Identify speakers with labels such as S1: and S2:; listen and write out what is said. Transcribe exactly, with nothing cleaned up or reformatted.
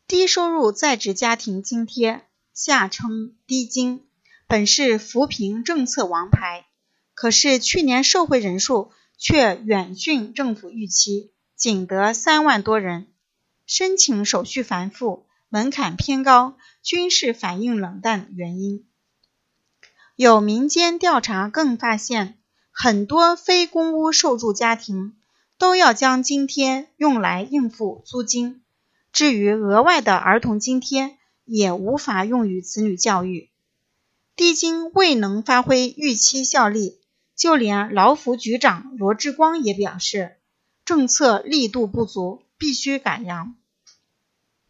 S1: 低收入在职家庭津贴，下称低津，本是扶贫政策王牌，可是去年受惠人数却远逊政府预期，仅得三万多人，申请手续繁复，门槛偏高，均是反映冷淡原因。有民间调查更发现，很多非公屋受助家庭都要将津贴用来应付租金，至于额外的儿童津贴也无法用于子女教育。低津未能发挥预期效力，就连劳福局长罗致光也表示，政策力度不足，必须改良。